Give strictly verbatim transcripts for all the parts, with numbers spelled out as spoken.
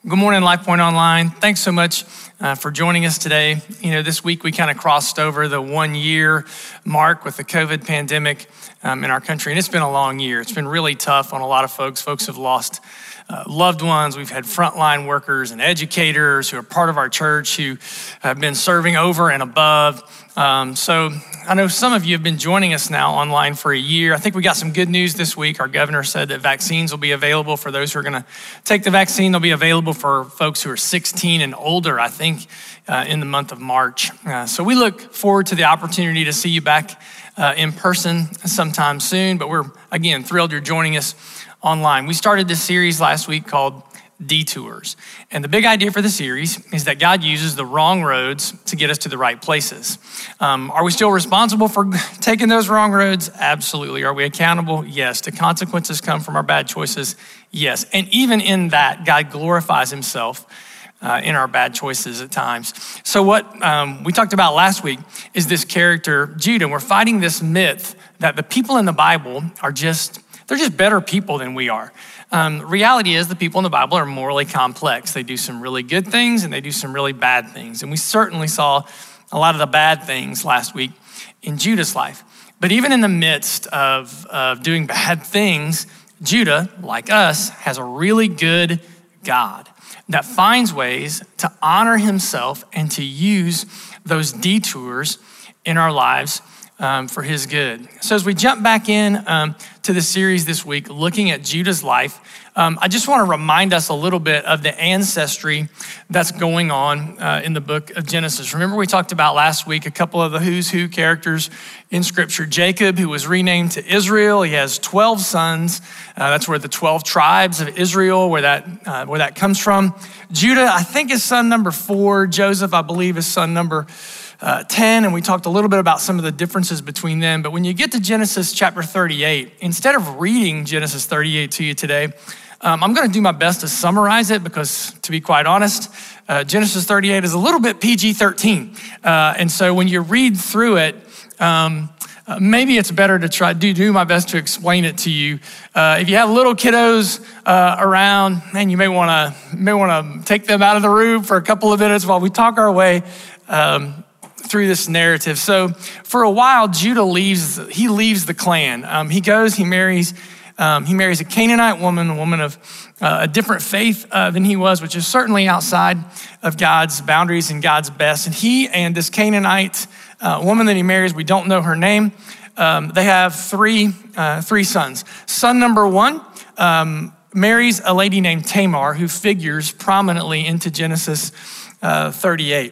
Good morning, LifePoint Online. Thanks so much uh, for joining us today. You know, this week we kind of crossed over the one year mark with the COVID pandemic um, in our country, and it's been a long year. It's been really tough on a lot of folks. Folks have lost uh, loved ones. We've had frontline workers and educators who are part of our church who have been serving over and above. Um, so I know some of you have been joining us now online for a year. I think we got some good news this week. Our governor said that vaccines will be available for those who are going to take the vaccine. They'll be available for folks who are sixteen and older, I think, uh, in the month of March. Uh, so we look forward to the opportunity to see you back uh, in person sometime soon. But we're, again, thrilled you're joining us online. We started this series last week called Detours. And the big idea for the series is that God uses the wrong roads to get us to the right places. Um, are we still responsible for taking those wrong roads? Absolutely. Are we accountable? Yes. Do consequences come from our bad choices? Yes. And even in that, God glorifies himself uh, in our bad choices at times. So what um, we talked about last week is this character, Judah. We're fighting this myth that the people in the Bible are just, they're just better people than we are. Um, reality is the people in the Bible are morally complex. They do some really good things and they do some really bad things. And we certainly saw a lot of the bad things last week in Judah's life. But even in the midst of, of doing bad things, Judah, like us, has a really good God that finds ways to honor himself and to use those detours in our lives Um, for his good. So as we jump back in um, to the series this week, looking at Judah's life, um, I just want to remind us a little bit of the ancestry that's going on uh, in the book of Genesis. Remember we talked about last week a couple of the who's who characters in scripture. Jacob, who was renamed to Israel, he has twelve sons. Uh, that's where the twelve tribes of Israel, where that, uh, where that comes from. Judah, I think, is son number four. Joseph, I believe, is son number Uh, ten, and we talked a little bit about some of the differences between them. But when you get to Genesis chapter thirty-eight, instead of reading Genesis thirty-eight to you today, um, I'm going to do my best to summarize it because, to be quite honest, uh, Genesis thirty-eight is a little bit P G thirteen. Uh, and so when you read through it, um, uh, maybe it's better to try do do my best to explain it to you. Uh, if you have little kiddos uh, around, man, you may want to may want to take them out of the room for a couple of minutes while we talk our way Um, through this narrative. So for a while, Judah leaves, he leaves the clan. Um, he goes, he marries, um, he marries a Canaanite woman, a woman of uh, a different faith uh, than he was, which is certainly outside of God's boundaries and God's best. And he and this Canaanite uh, woman that he marries, we don't know her name. Um, they have three, uh, three sons. Son number one um, marries a lady named Tamar, who figures prominently into Genesis uh, thirty-eight.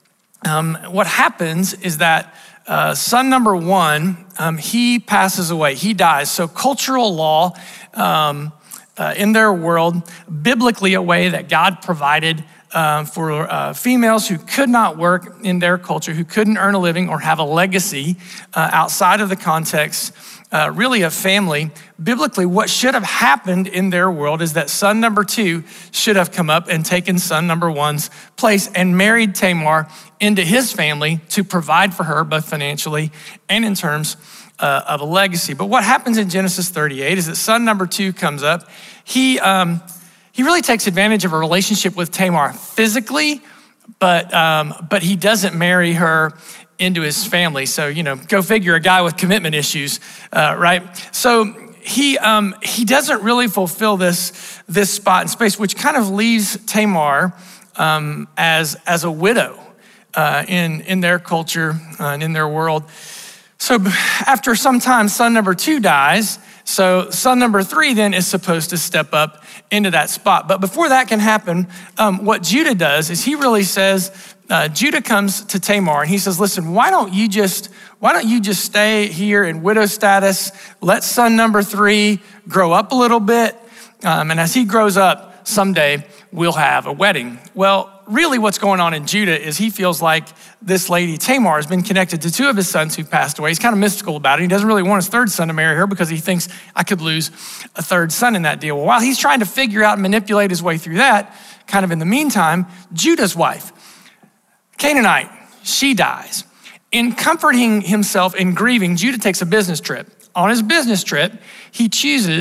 Um, what happens is that uh, son number one, um, he passes away, he dies. So cultural law um, uh, in their world, biblically a way that God provided um, for uh, females who could not work in their culture, who couldn't earn a living or have a legacy uh, outside of the context Uh, really a family. Biblically, what should have happened in their world is that son number two should have come up and taken son number one's place and married Tamar into his family to provide for her both financially and in terms uh, of a legacy. But what happens in Genesis thirty-eight is that son number two comes up. He, um, he really takes advantage of a relationship with Tamar physically, but, um, but he doesn't marry her into his family. So, you know, go figure, a guy with commitment issues, uh, right? So he um, he doesn't really fulfill this, this spot in space, which kind of leaves Tamar um, as, as a widow uh, in, in their culture uh, and in their world. So after some time, son number two dies. So son number three then is supposed to step up into that spot. But before that can happen, um, what Judah does is he really says, uh, Judah comes to Tamar and he says, listen, why don't you just, why don't you just stay here in widow status? Let son number three grow up a little bit. Um, and as he grows up, someday we'll have a wedding. Well, really what's going on in Judah is he feels like this lady Tamar has been connected to two of his sons who passed away. He's kind of mystical about it. He doesn't really want his third son to marry her because he thinks I could lose a third son in that deal. Well, while he's trying to figure out and manipulate his way through that, kind of in the meantime, Judah's wife, Canaanite, she dies. In comforting himself in grieving, Judah takes a business trip. On his business trip, he chooses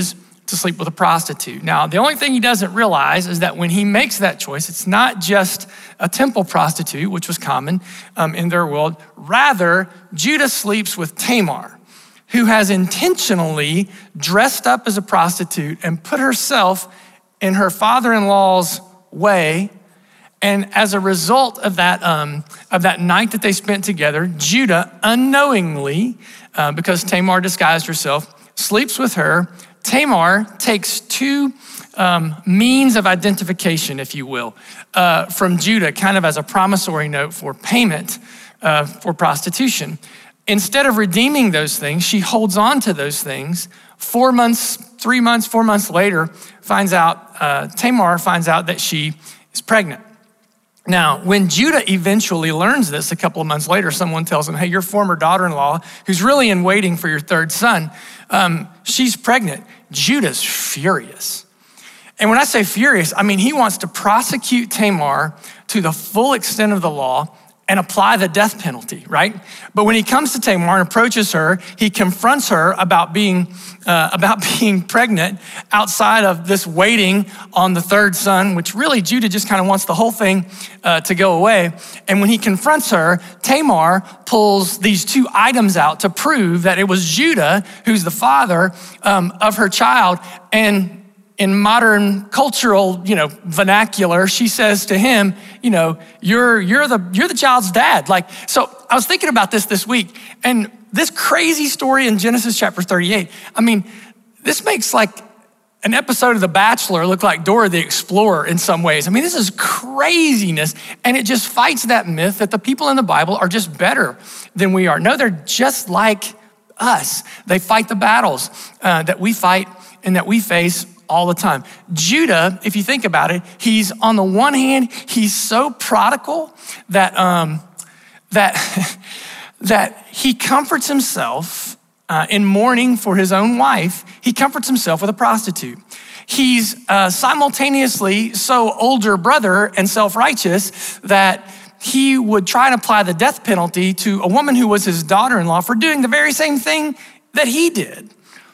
to sleep with a prostitute. Now, the only thing he doesn't realize is that when he makes that choice, it's not just a temple prostitute, which was common um, in their world. Rather, Judah sleeps with Tamar, who has intentionally dressed up as a prostitute and put herself in her father-in-law's way. And as a result of that, um, of that night that they spent together, Judah unknowingly, uh, because Tamar disguised herself, sleeps with her. Tamar takes two um, means of identification, if you will, uh, from Judah, kind of as a promissory note for payment uh, for prostitution. Instead of redeeming those things, she holds on to those things. Four months, three months, four months later, finds out, uh, Tamar finds out that she is pregnant. Now, when Judah eventually learns this a couple of months later, someone tells him, hey, your former daughter-in-law, who's really in waiting for your third son, um, she's pregnant. Judah's furious. And when I say furious, I mean he wants to prosecute Tamar to the full extent of the law and apply the death penalty, right? But when he comes to Tamar and approaches her, he confronts her about being uh, about being pregnant outside of this waiting on the third son, which really Judah just kind of wants the whole thing uh, to go away. And when he confronts her, Tamar pulls these two items out to prove that it was Judah who's the father um, of her child. And in modern cultural, you know, vernacular, she says to him, you know, you're you're the you're the child's dad. Like, so I was thinking about this this week, and this crazy story in Genesis chapter thirty-eight. I mean, this makes like an episode of The Bachelor look like Dora the Explorer in some ways. I mean, this is craziness, and it just fights that myth that the people in the Bible are just better than we are. No, they're just like us. They fight the battles uh, that we fight and that we face all the time. Judah, if you think about it, he's on the one hand, he's so prodigal that um, that that he comforts himself uh, in mourning for his own wife. He comforts himself with a prostitute. He's uh, simultaneously so older brother and self-righteous that he would try and apply the death penalty to a woman who was his daughter-in-law for doing the very same thing that he did.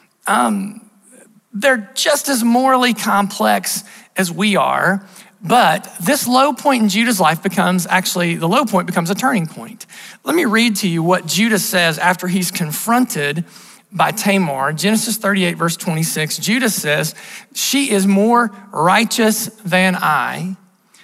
Um, They're just as morally complex as we are, but this low point in Judah's life becomes actually, the low point becomes a turning point. Let me read to you what Judah says after he's confronted by Tamar. Genesis thirty-eight, verse twenty-six, Judah says, she is more righteous than I,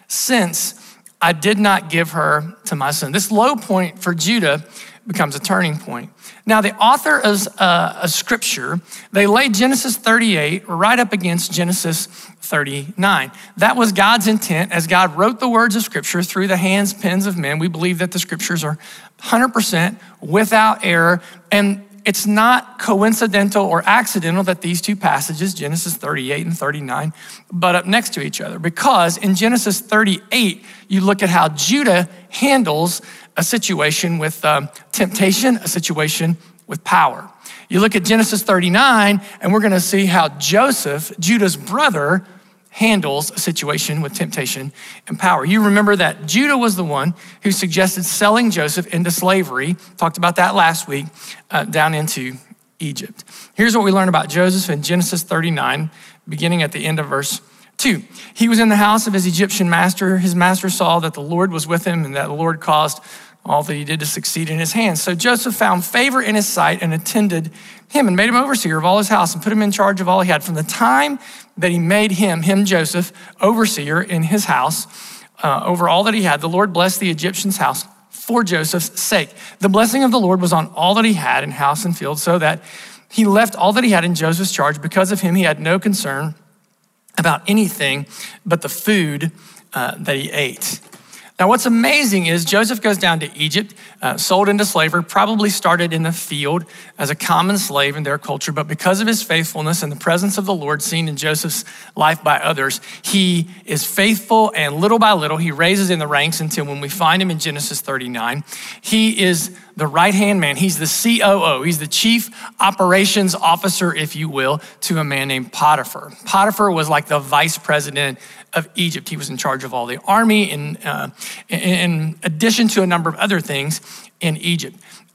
since I did not give her to my son. This low point for Judah becomes a turning point. Now, the author of, uh, of scripture, they laid Genesis thirty-eight right up against Genesis thirty-nine. That was God's intent as God wrote the words of scripture through the hands, pens of men. We believe that the scriptures are one hundred percent without error. And it's not coincidental or accidental that these two passages, Genesis thirty-eight and thirty-nine, butt up next to each other. Because in Genesis thirty-eight, you look at how Judah handles a situation with um, temptation, a situation with power. You look at Genesis thirty-nine, and we're gonna see how Joseph, Judah's brother, handles a situation with temptation and power. You remember that Judah was the one who suggested selling Joseph into slavery. Talked about that last week, uh, down into Egypt. Here's what we learn about Joseph in Genesis thirty-nine, beginning at the end of verse two. He was in the house of his Egyptian master. His master saw that the Lord was with him and that the Lord caused all that he did to succeed in his hands. So Joseph found favor in his sight and attended him and made him overseer of all his house and put him in charge of all he had. From the time that he made him, him Joseph, overseer in his house uh, over all that he had, the Lord blessed the Egyptian's house for Joseph's sake. The blessing of the Lord was on all that he had in house and field, so that he left all that he had in Joseph's charge. Because of him, he had no concern about anything but the food uh, that he ate. Now, what's amazing is Joseph goes down to Egypt, uh, sold into slavery, probably started in the field as a common slave in their culture, but because of his faithfulness and the presence of the Lord seen in Joseph's life by others, he is faithful, and little by little, he raises in the ranks until when we find him in Genesis thirty-nine, he is the right-hand man. He's the C O O. He's the chief operations officer, if you will, to a man named Potiphar. Potiphar was like the vice president of Egypt. He was in charge of all the army in, uh, in addition to a number of other things in Egypt.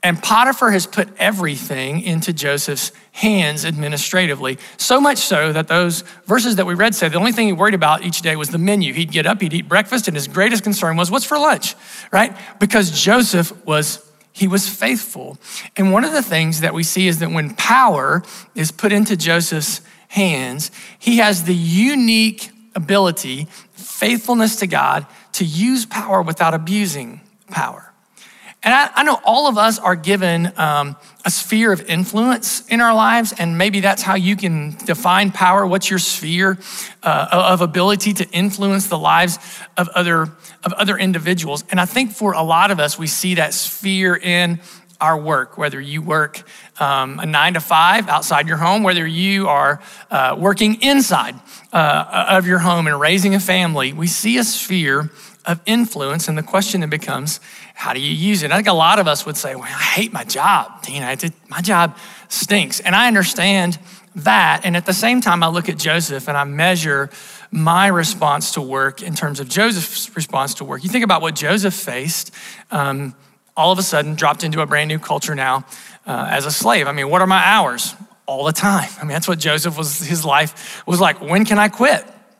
And Potiphar has put everything into Joseph's hands administratively, so much so that those verses that we read say the only thing he worried about each day was the menu. He'd get up, he'd eat breakfast, and his greatest concern was what's for lunch, right? Because Joseph was, he was faithful. And one of the things that we see is that when power is put into Joseph's hands, he has the unique ability, faithfulness to God, to use power without abusing power. And I, I know all of us are given um, a sphere of influence in our lives, and maybe that's how you can define power. What's your sphere uh, of ability to influence the lives of other, of other individuals? And I think for a lot of us, we see that sphere in our work, whether you work um, a nine to five outside your home, whether you are uh, working inside uh, of your home and raising a family, we see a sphere of influence, and the question then becomes, how do you use it? I think a lot of us would say, well, I hate my job, Tina. I did, my job stinks. And I understand that. And at the same time, I look at Joseph and I measure my response to work in terms of Joseph's response to work. You think about what Joseph faced, um, all of a sudden dropped into a brand new culture now uh, as a slave. I mean, what are my hours? All the time. I mean, that's what Joseph was, his life was like. When can I quit?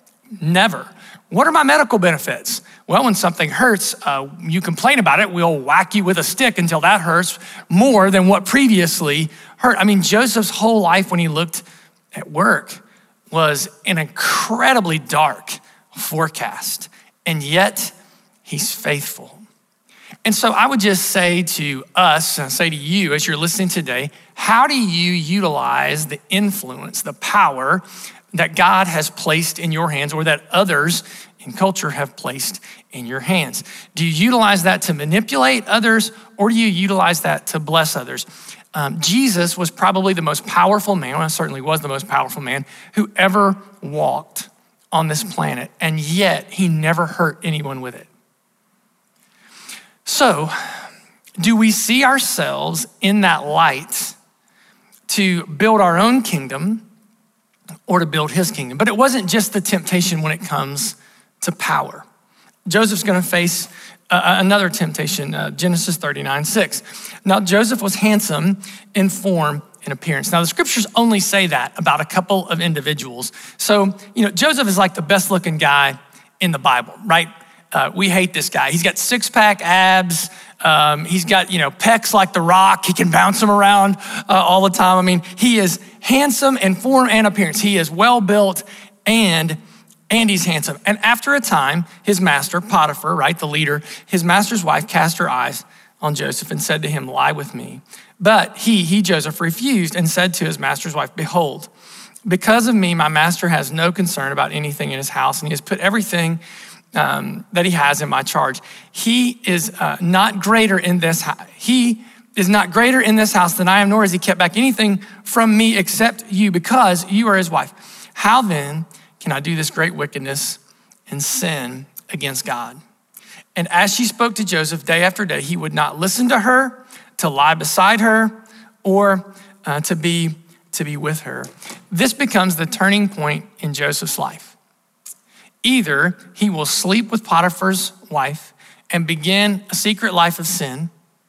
Never. What are my medical benefits? Well, when something hurts, uh, you complain about it, we'll whack you with a stick until that hurts more than what previously hurt. I mean, Joseph's whole life when he looked at work was an incredibly dark forecast, and yet he's faithful. And so I would just say to us, and say to you as you're listening today, how do you utilize the influence, the power that God has placed in your hands, or that others in culture have placed in your hands? Do you utilize that to manipulate others, or do you utilize that to bless others? Um, Jesus was probably the most powerful man, well, certainly was the most powerful man who ever walked on this planet, and yet he never hurt anyone with it. So, do we see ourselves in that light to build our own kingdom or to build his kingdom? But it wasn't just the temptation when it comes to power. Joseph's gonna face uh, another temptation, uh, Genesis thirty-nine, six. Now, Joseph was handsome in form and appearance. Now, the scriptures only say that about a couple of individuals. So, you know, Joseph is like the best looking guy in the Bible, right? Uh, we hate this guy. He's got six pack abs. Um, he's got, you know, pecs like The Rock. He can bounce them around uh, all the time. I mean, he is handsome in form and appearance. He is well built and and he's handsome. And after a time, his master, Potiphar, right, the leader, his master's wife cast her eyes on Joseph and said to him, lie with me. But he, he, Joseph, refused and said to his master's wife, behold, because of me, my master has no concern about anything in his house, and he has put everything um, that he has in my charge. He is uh, not greater in this house. He is not greater in this house than I am, nor has he kept back anything from me except you, because you are his wife. How then can I do this great wickedness and sin against God? And as she spoke to Joseph day after day, he would not listen to her, to lie beside her, or uh, to be to be with her. This becomes the turning point in Joseph's life. Either he will sleep with Potiphar's wife and begin a secret life of sin,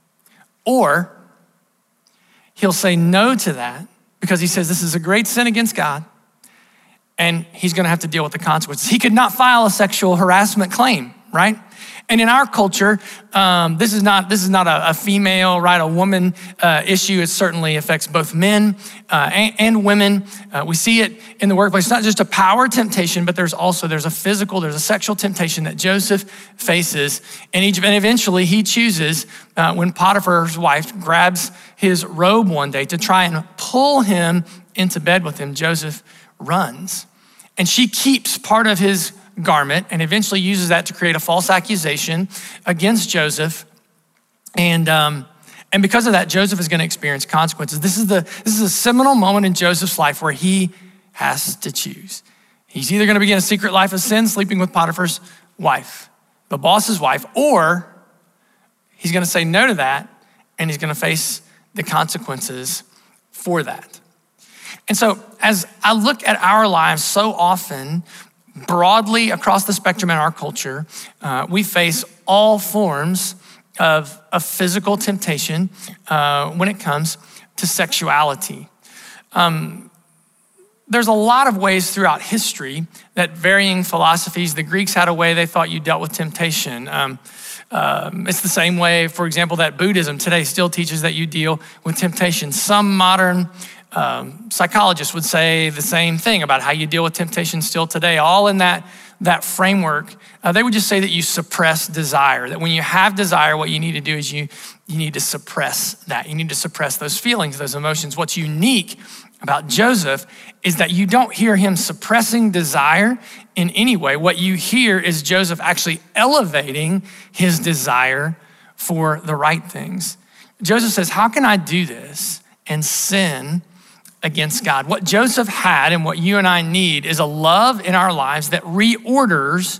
or he'll say no to that because he says this is a great sin against God, and he's gonna have to deal with the consequences. He could not file a sexual harassment claim, right? And in our culture, um, this is not this is not a, a female, right, a woman uh, issue. It certainly affects both men uh, and, and women. Uh, we see it in the workplace. It's not just a power temptation, but there's also, there's a physical, there's a sexual temptation that Joseph faces in Egypt. And eventually he chooses, uh, when Potiphar's wife grabs his robe one day to try and pull him into bed with him, Joseph runs. And she keeps part of his garment and eventually uses that to create a false accusation against Joseph. And um, and because of that, Joseph is gonna experience consequences. This is the this is a seminal moment in Joseph's life where he has to choose. He's either gonna begin a secret life of sin, sleeping with Potiphar's wife, the boss's wife, or he's gonna say no to that and he's gonna face the consequences for that. And so as I look at our lives, so often, broadly across the spectrum in our culture, uh, we face all forms of, of physical temptation uh, when it comes to sexuality. Um, there's a lot of ways throughout history that varying philosophies, the Greeks had a way they thought you dealt with temptation. Um, um, it's the same way, for example, that Buddhism today still teaches that you deal with temptation. Some modern um, psychologists would say the same thing about how you deal with temptation still today, all in that that framework. Uh, they would just say that you suppress desire, that when you have desire, what you need to do is you, you need to suppress that. You need to suppress those feelings, those emotions. What's unique about Joseph is that you don't hear him suppressing desire in any way. What you hear is Joseph actually elevating his desire for the right things. Joseph says, how can I do this and sin against God? What Joseph had and what you and I need is a love in our lives that reorders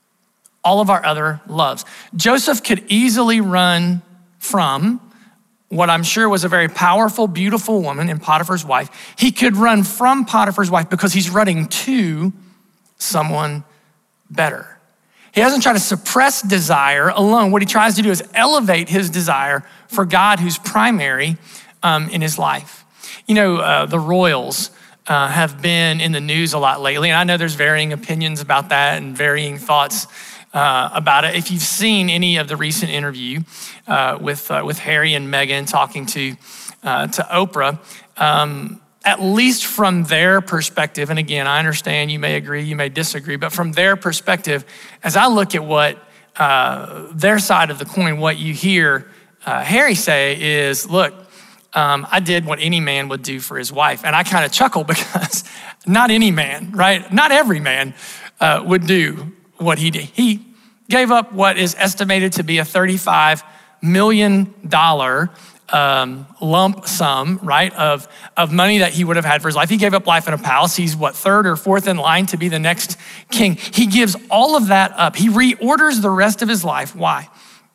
all of our other loves. Joseph could easily run from what I'm sure was a very powerful, beautiful woman in Potiphar's wife. He could run from Potiphar's wife because he's running to someone better. He doesn't try to suppress desire alone. What he tries to do is elevate his desire for God, who's primary um, in his life. You know, uh, the royals uh, have been in the news a lot lately, and I know there's varying opinions about that and varying thoughts uh, about it. If you've seen any of the recent interview uh, with uh, with Harry and Meghan talking to uh, to Oprah, um, at least from their perspective, and again, I understand you may agree, you may disagree, but from their perspective, as I look at what uh, their side of the coin, what you hear uh, Harry say is, look, Um, I did what any man would do for his wife. And I kind of chuckle because not any man, right? Not every man uh, would do what he did. He gave up what is estimated to be a thirty-five million dollars um, lump sum, right, of, of money that he would have had for his life. He gave up life in a palace. He's what, third or fourth in line to be the next king. He gives all of that up. He reorders the rest of his life. Why?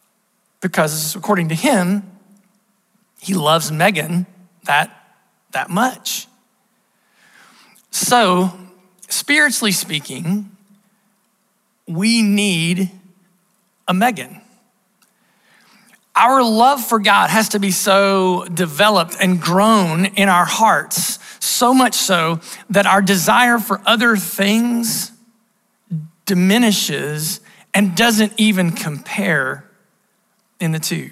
Because according to him, he loves Meghan that, that much. So, spiritually speaking, we need a Meghan. Our love for God has to be so developed and grown in our hearts, so much so that our desire for other things diminishes and doesn't even compare in the two.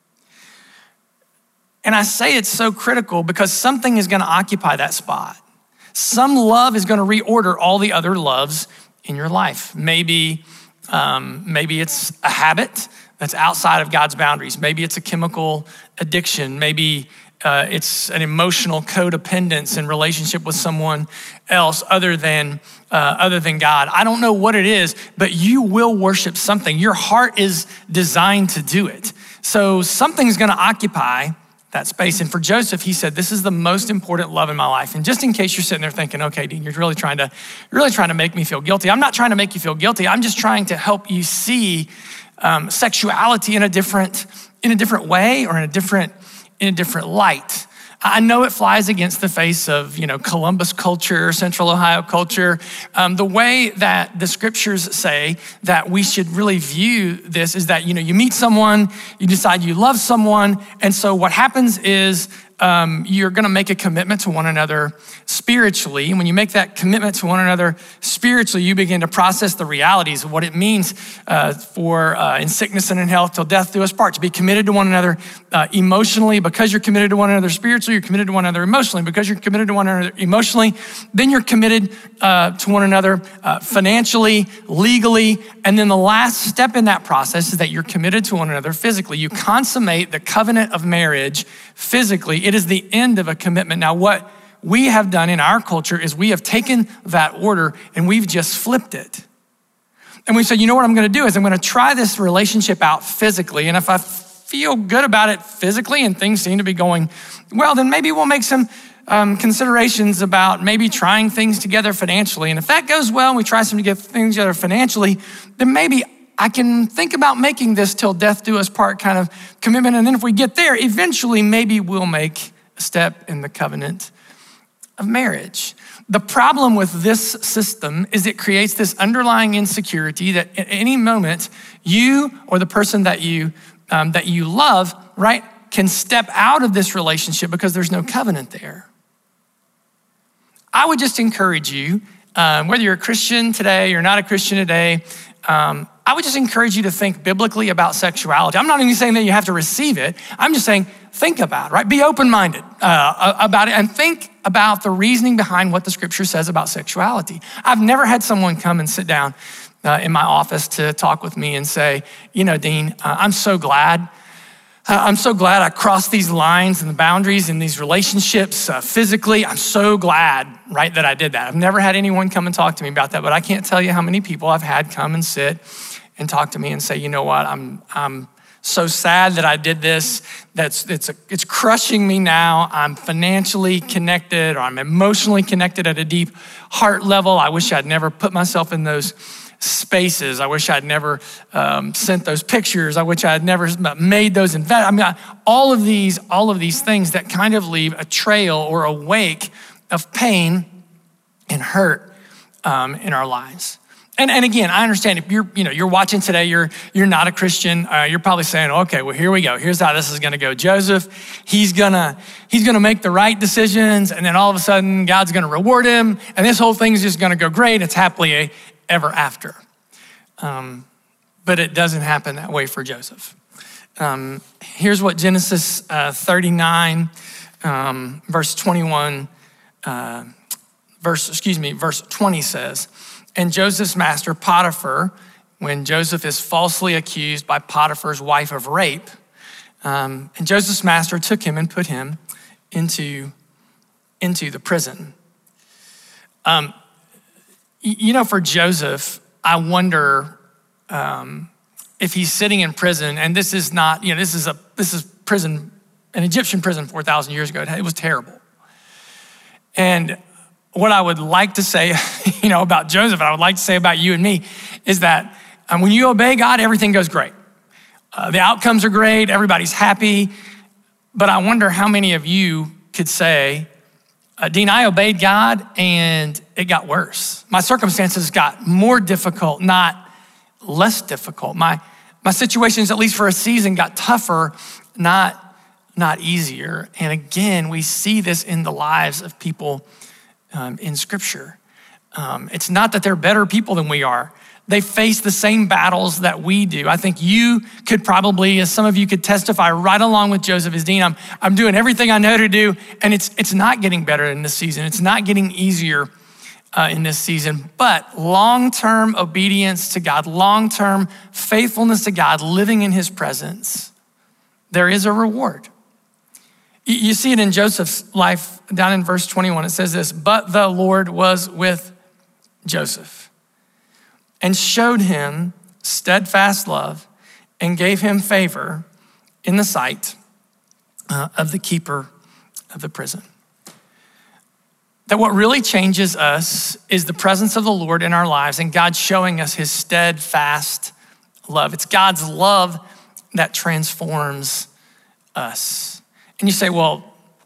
And I say it's so critical because something is gonna occupy that spot. Some love is gonna reorder all the other loves in your life. Maybe, um, maybe it's a habit that's outside of God's boundaries. Maybe it's a chemical addiction. Maybe uh, it's an emotional codependence in relationship with someone else other than uh, other than God. I don't know what it is, but you will worship something. Your heart is designed to do it. So something's gonna occupy that space. And for Joseph, he said, this is the most important love in my life. And just in case you're sitting there thinking, okay, Dean, you're really trying to, you're really trying to make me feel guilty. I'm not trying to make you feel guilty. I'm just trying to help you see um, sexuality in a different, in a different way or in a different, in a different light. I know it flies against the face of, you know, Columbus culture, Central Ohio culture. Um, the way that the scriptures say that we should really view this is that, you know, you meet someone, you decide you love someone, and so what happens is um, you're gonna make a commitment to one another spiritually. And when you make that commitment to one another spiritually, you begin to process the realities of what it means uh, for uh, in sickness and in health till death do us part, to be committed to one another uh, emotionally. Because you're committed to one another spiritually, you're committed to one another emotionally. Because you're committed to one another emotionally, then you're committed uh, to one another uh, financially, legally, and then the last step in that process is that you're committed to one another physically. You consummate the covenant of marriage physically. It is the end of a commitment. Now, what we have done in our culture is we have taken that order and we've just flipped it. And we said, you know what I'm gonna do is I'm gonna try this relationship out physically. And if I feel good about it physically and things seem to be going well, then maybe we'll make some um, considerations about maybe trying things together financially. And if that goes well and we try some to get things together financially, then maybe I can think about making this till death do us part kind of commitment. And then if we get there, eventually maybe we'll make a step in the covenant of marriage. The problem with this system is it creates this underlying insecurity that at any moment, you or the person that you um, that you love, right, can step out of this relationship because there's no covenant there. I would just encourage you, um, whether you're a Christian today or not a Christian today, um, I would just encourage you to think biblically about sexuality. I'm not even saying that you have to receive it. I'm just saying, think about it, right? Be open-minded uh, about it and think about the reasoning behind what the scripture says about sexuality. I've never had someone come and sit down uh, in my office to talk with me and say, you know, Dean, uh, I'm so glad I'm so glad I crossed these lines and the boundaries in these relationships uh, physically. I'm so glad, right, that I did that. I've never had anyone come and talk to me about that, but I can't tell you how many people I've had come and sit and talk to me and say, you know what, I'm I'm so sad that I did this. That's it's a, it's crushing me now. I'm financially connected or I'm emotionally connected at a deep heart level. I wish I'd never put myself in those spaces. I wish I'd never um, sent those pictures. I wish I had never made those invest. I mean, I, all of these, all of these things that kind of leave a trail or a wake of pain and hurt um, in our lives. And, and again, I understand if you're, you know, you're watching today, you're, you're not a Christian. Uh, you're probably saying, okay, well, here we go. Here's how this is going to go. Joseph, he's gonna, he's gonna make the right decisions, and then all of a sudden, God's going to reward him, and this whole thing's just going to go great. It's happily a ever after. Um, but it doesn't happen that way for Joseph. Um, here's what Genesis uh, thirty-nine, um, verse twenty-one, uh, verse, excuse me, verse twenty says, and Joseph's master Potiphar, when Joseph is falsely accused by Potiphar's wife of rape, um, and Joseph's master took him and put him into, into the prison. Um, You know, for Joseph, I wonder um, if he's sitting in prison, and this is not, you know, this is a this is prison, an Egyptian prison four thousand years ago. It was terrible. And what I would like to say, you know, about Joseph, and I would like to say about you and me, is that um, when you obey God, everything goes great. Uh, the outcomes are great. Everybody's happy. But I wonder how many of you could say, Uh, Dean, I obeyed God and it got worse. My circumstances got more difficult, not less difficult. My my situations, at least for a season, got tougher, not, not easier. And again, we see this in the lives of people um, in scripture. Um, it's not that they're better people than we are. They face the same battles that we do. I think you could probably, as some of you could testify right along with Joseph, as Dean, I'm, I'm doing everything I know to do, and it's it's not getting better in this season. It's not getting easier uh, in this season, but long-term obedience to God, long-term faithfulness to God, living in his presence, there is a reward. You, you see it in Joseph's life down in verse twenty-one. It says this, but the Lord was with Joseph and showed him steadfast love and gave him favor in the sight uh, of the keeper of the prison. That what really changes us is the presence of the Lord in our lives and God showing us his steadfast love. It's God's love that transforms us. And you say, well,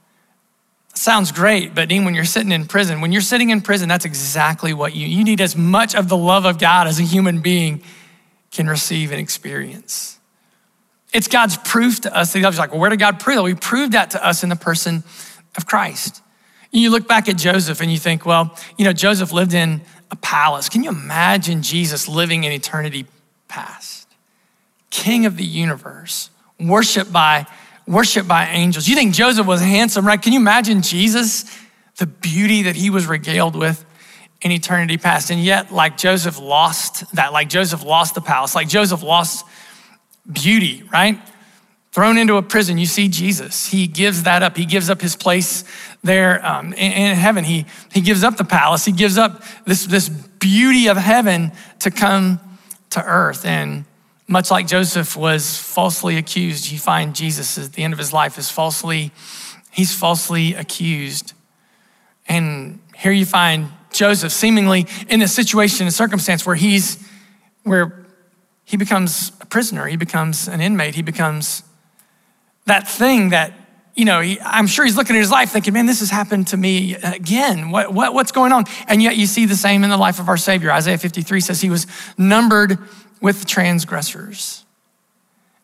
sounds great, but Dean, when you're sitting in prison, when you're sitting in prison, that's exactly what you, you need as much of the love of God as a human being can receive and experience. It's God's proof to us that he loves you. Like, well, where did God prove that? We proved that to us in the person of Christ. You look back at Joseph and you think, well, you know, Joseph lived in a palace. Can you imagine Jesus living in eternity past? King of the universe, worshiped by Worshiped by angels. You think Joseph was handsome, right? Can you imagine Jesus, the beauty that he was regaled with in eternity past? And yet, like Joseph lost that, like Joseph lost the palace, like Joseph lost beauty, right? Thrown into a prison, you see Jesus. He gives that up. He gives up his place there um, in, in heaven. He, he gives up the palace. He gives up this, this beauty of heaven to come to earth. And much like Joseph was falsely accused, you find Jesus at the end of his life is falsely, he's falsely accused. And here you find Joseph seemingly in a situation, a circumstance where he's, where he becomes a prisoner, he becomes an inmate, he becomes that thing that, you know, he, I'm sure he's looking at his life thinking, man, this has happened to me again. What, what, what's going on? And yet you see the same in the life of our Savior. Isaiah fifty-three says he was numbered with the transgressors.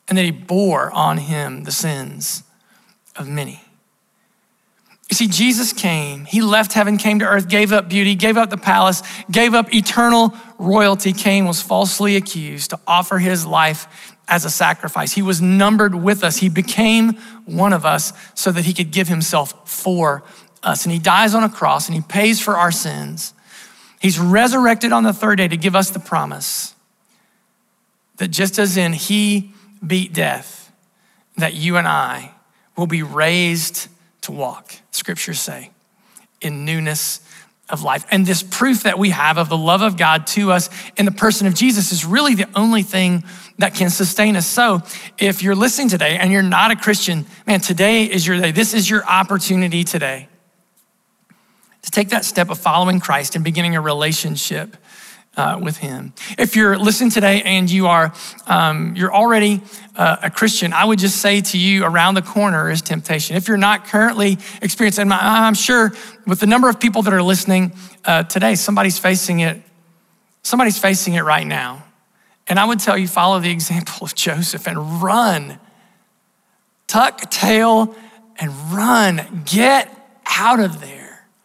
and that he bore on him the sins of many. You see, Jesus came, he left heaven, came to earth, gave up beauty, gave up the palace, gave up eternal royalty, came, was falsely accused to offer his life as a sacrifice. He was numbered with us. He became one of us so that he could give himself for us. And he dies on a cross and he pays for our sins. He's resurrected on the third day to give us the promise that just as in he beat death, that you and I will be raised to walk, scriptures say, in newness of life. And this proof that we have of the love of God to us in the person of Jesus is really the only thing that can sustain us. So if you're listening today and you're not a Christian, man, today is your day. This is your opportunity today to take that step of following Christ and beginning a relationship uh, with him. If you're listening today and you are, um, you're already uh, a Christian, I would just say to you, around the corner is temptation. If you're not currently experiencing, I'm sure with the number of people that are listening uh, today, somebody's facing it, somebody's facing it right now. And I would tell you, follow the example of Joseph and run, tuck tail and run, get out of there.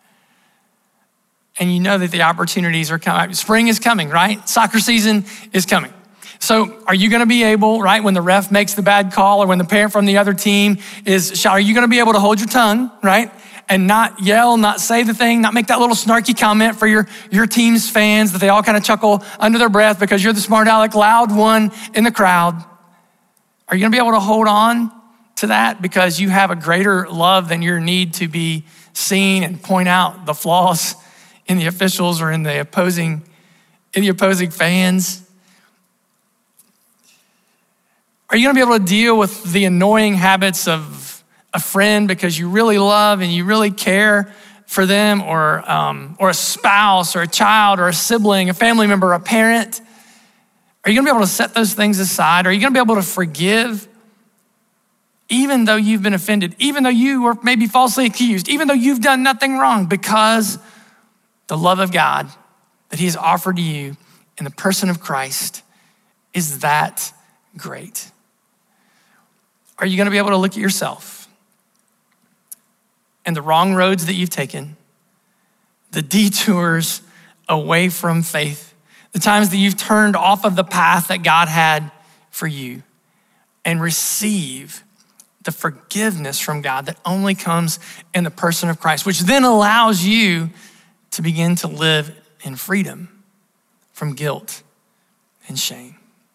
And you know that the opportunities are coming. Spring is coming, right? Soccer season is coming. So are you gonna be able, right, when the ref makes the bad call or when the parent from the other team is shouting, are you gonna be able to hold your tongue, right? And not yell, not say the thing, not make that little snarky comment for your, your team's fans that they all kind of chuckle under their breath because you're the smart aleck, loud one in the crowd. Are you gonna be able to hold on to that because you have a greater love than your need to be seen and point out the flaws in the officials or in the opposing, in the opposing fans? Are you gonna be able to deal with the annoying habits of a friend because you really love and you really care for them, or um, or a spouse or a child or a sibling, a family member, a parent? Are you gonna be able to set those things aside? Are you gonna be able to forgive even though you've been offended, even though you were maybe falsely accused, even though you've done nothing wrong, because the love of God that he has offered to you in the person of Christ is that great? Are you gonna be able to look at yourself and the wrong roads that you've taken, the detours away from faith, the times that you've turned off of the path that God had for you, and receive the forgiveness from God that only comes in the person of Christ, which then allows you to begin to live in freedom from guilt and shame?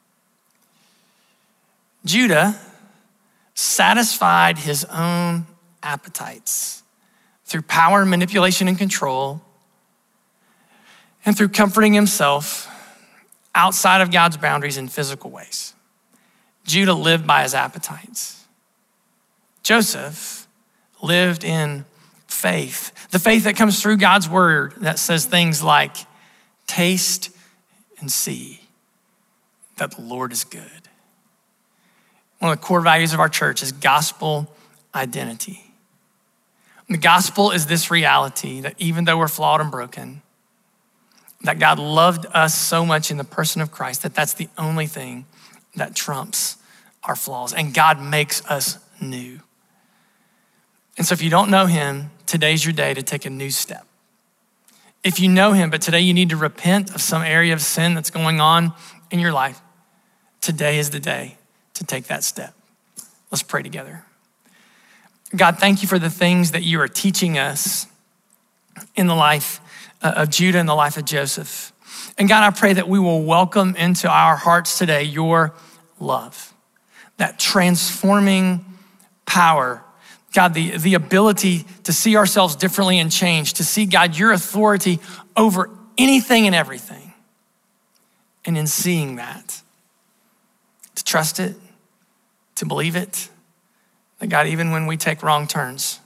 Judah satisfied his own appetites through power, manipulation, and control, and through comforting himself outside of God's boundaries in physical ways. Judah lived by his appetites. Joseph lived in faith, the faith that comes through God's word that says things like, taste and see that the Lord is good. One of the core values of our church is gospel identity. The gospel is this reality that even though we're flawed and broken, that God loved us so much in the person of Christ that that's the only thing that trumps our flaws, and God makes us new. And so if you don't know him, today's your day to take a new step. If you know him, but today you need to repent of some area of sin that's going on in your life, today is the day to take that step. Let's pray together. God, thank you for the things that you are teaching us in the life of Judah and the life of Joseph. And God, I pray that we will welcome into our hearts today your love, that transforming power. God, the, the ability to see ourselves differently and change, to see, God, your authority over anything and everything. And in seeing that, to trust it, to believe it, that God, even when we take wrong turns,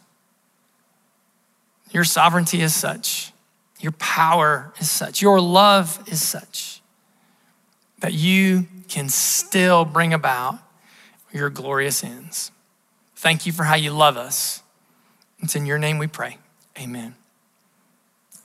your sovereignty is such, your power is such, your love is such, that you can still bring about your glorious ends. Thank you for how you love us. It's in your name we pray, amen.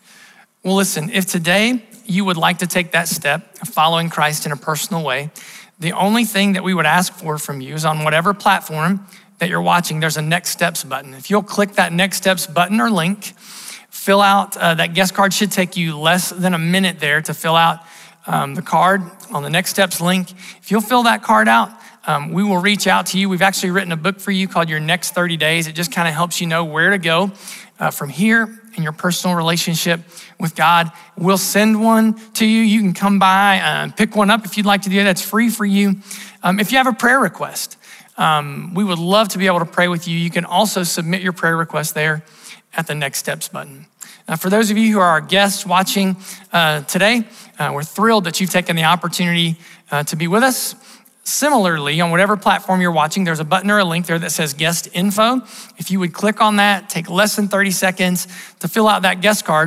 Well, listen, if today you would like to take that step of following Christ in a personal way, The only thing that we would ask for from you is on whatever platform that you're watching, there's a Next Steps button. If you'll click that Next Steps button or link, fill out, uh, that guest card should take you less than a minute there to fill out um, the card on the Next Steps link. If you'll fill that card out, um, we will reach out to you. We've actually written a book for you called Your Next thirty days. It just kind of helps you know where to go uh, from here in your personal relationship with God. We'll send one to you. You can come by and pick one up if you'd like to do that. It's free for you. Um, if you have a prayer request, um, we would love to be able to pray with you. You can also submit your prayer request there at the Next Steps button. Now, for those of you who are our guests watching uh, today, uh, we're thrilled that you've taken the opportunity uh, to be with us. Similarly, on whatever platform you're watching, there's a button or a link there that says guest info. If you would click on that, take less than thirty seconds to fill out that guest card,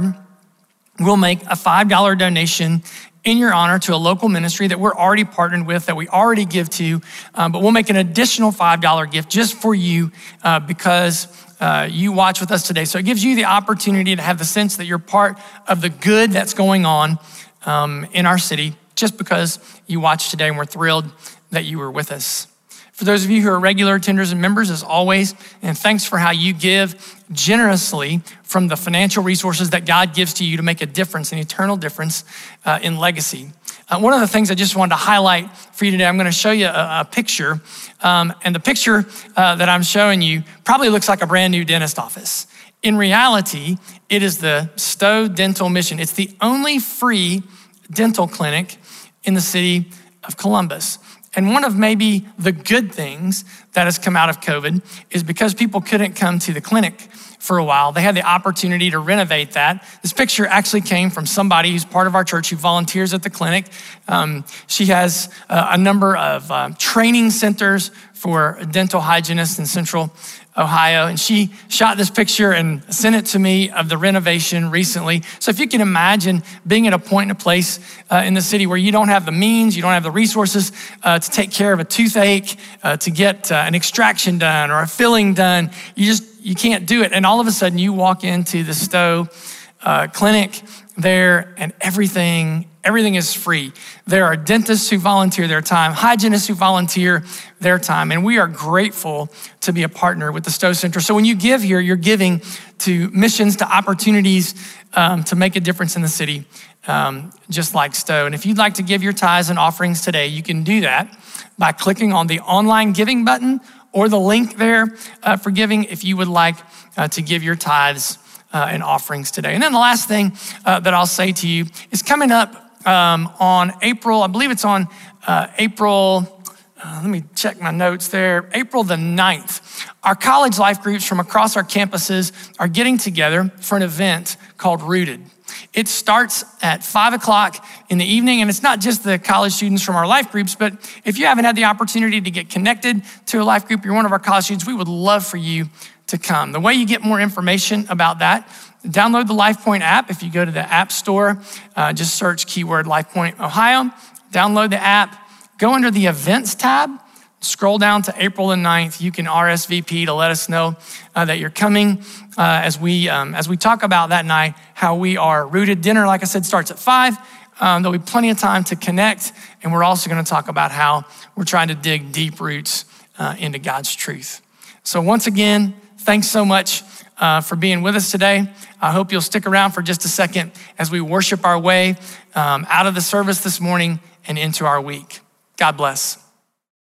we'll make a five dollars donation in your honor to a local ministry that we're already partnered with, that we already give to, um, but we'll make an additional five dollars gift just for you uh, because uh, you watch with us today. So it gives you the opportunity to have the sense that you're part of the good that's going on um, in our city just because you watch today, and we're thrilled that you were with us. For those of you who are regular attenders and members, as always, and thanks for how you give generously from the financial resources that God gives to you to make a difference, an eternal difference uh, in legacy. Uh, one of the things I just wanted to highlight for you today, I'm gonna show you a, a picture, um, and the picture uh, that I'm showing you probably looks like a brand new dentist office. In reality, it is the Stowe Dental Mission. It's the only free dental clinic in the city of Columbus. And one of maybe the good things that has come out of COVID is because people couldn't come to the clinic for a while, they had the opportunity to renovate that. This picture actually came from somebody who's part of our church who volunteers at the clinic. Um, she has uh, a number of uh, training centers for dental hygienists in Central Ohio. And she shot this picture and sent it to me of the renovation recently. So if you can imagine being at a point and a place uh, in the city where you don't have the means, you don't have the resources uh, to take care of a toothache, uh, to get uh, an extraction done or a filling done, you just, you can't do it. And all of a sudden you walk into the Stowe uh, clinic there and everything Everything is free. There are dentists who volunteer their time, hygienists who volunteer their time, and we are grateful to be a partner with the Stowe Center. So when you give here, you're giving to missions, to opportunities um, to make a difference in the city, um, just like Stowe. And if you'd like to give your tithes and offerings today, you can do that by clicking on the online giving button or the link there uh, for giving if you would like uh, to give your tithes uh, and offerings today. And then the last thing uh, that I'll say to you is coming up Um, on April, I believe it's on uh, April, uh, let me check my notes there, April the ninth. Our college life groups from across our campuses are getting together for an event called Rooted. It starts at five o'clock in the evening, and it's not just the college students from our life groups, but if you haven't had the opportunity to get connected to a life group, you're one of our college students, we would love for you to come. The way you get more information about that, download the LifePoint app. If you go to the App Store, uh, just search keyword LifePoint Ohio, download the app, go under the Events tab, scroll down to April the ninth. You can R S V P to let us know uh, that you're coming uh, as we um, as we talk about that night, how we are rooted. Dinner, like I said, starts at five. Um, there'll be plenty of time to connect, and we're also gonna talk about how we're trying to dig deep roots uh, into God's truth. So once again, thanks so much uh, for being with us today. I hope you'll stick around for just a second as we worship our way um, out of the service this morning and into our week. God bless.